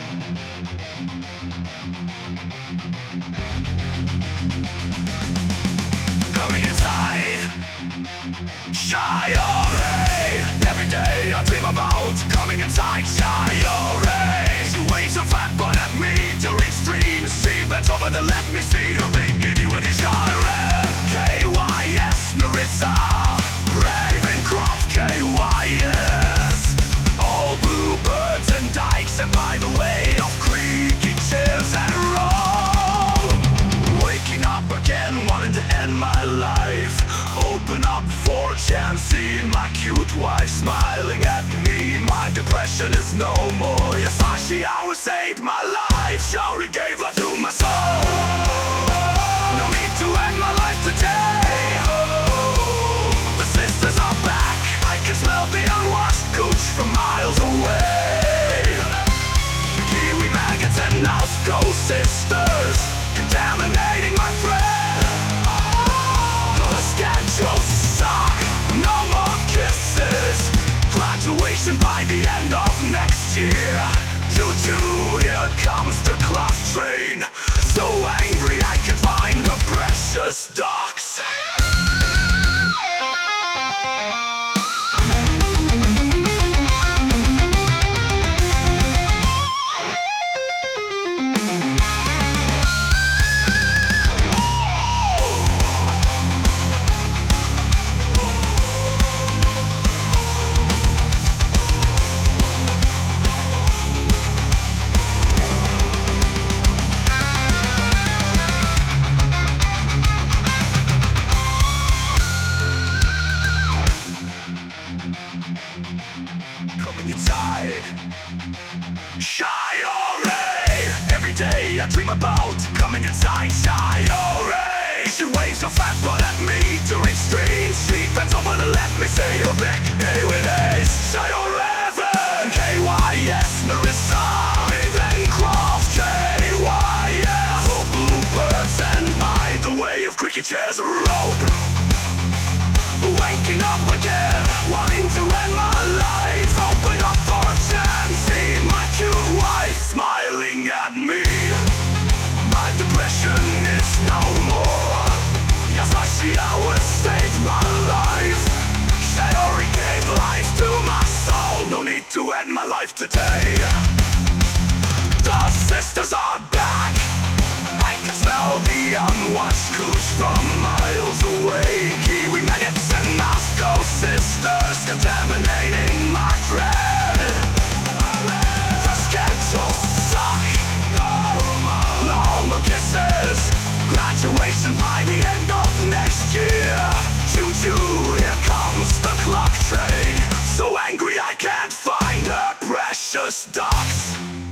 Coming inside, shy away. Every day I dream about coming inside, shy away. She weighs so fat, but at me to extreme. She bent over to let me see her thing. Give you a desire. KYS Narissa, Ravencroft KYS. All bluebirds and dykes, and by the way of creaky chairs and roll. Waking up again, wanting to end my life. Open up for a chance, seeing my cute wife smiling at me. My depression is no more. Yes, she always saved my life. She gave life to my soul. No need to end my life today. The sisters are back. I can smell the unwashed gooch from miles away. Kiwi maggots and Nazco sisters contaminating my friend. The schedules suck. No more kisses. Graduation by the end of next year. Choo-choo, here comes the clock train. So angry I can find the precious ducks. Coming inside, shy away. Every day I dream about coming inside, shy away. She waves so fat but at me to extreme. She bends over to let me say her back. Hey with Ace, shy Raven, KYS Narissa, Ravencroft KYS. For bluebirds and by the way of cricket chairs rope. Waking up again, wanting to end my life. Open up for a chance, see my cute wife smiling at me. My depression is no more. Yes, she always saved my life. She gave life to my soul. No need to end my life today. The sisters are back. I can smell the unwashed gooch from miles away. Kiwi maggots and Nazco sisters contaminating my bread. The schedules suck. No more kisses. Graduation by the end of next year. Choo-choo, here comes the clock train. So angry I can't find her precious ducks.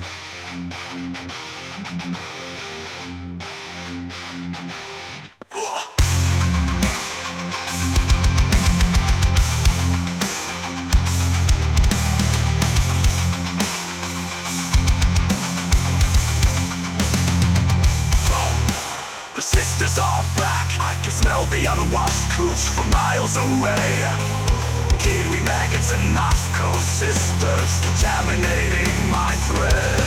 The sisters are back. I can smell the unwashed gooch from miles away. Kiwi maggots and Nazco sisters contaminating my thread.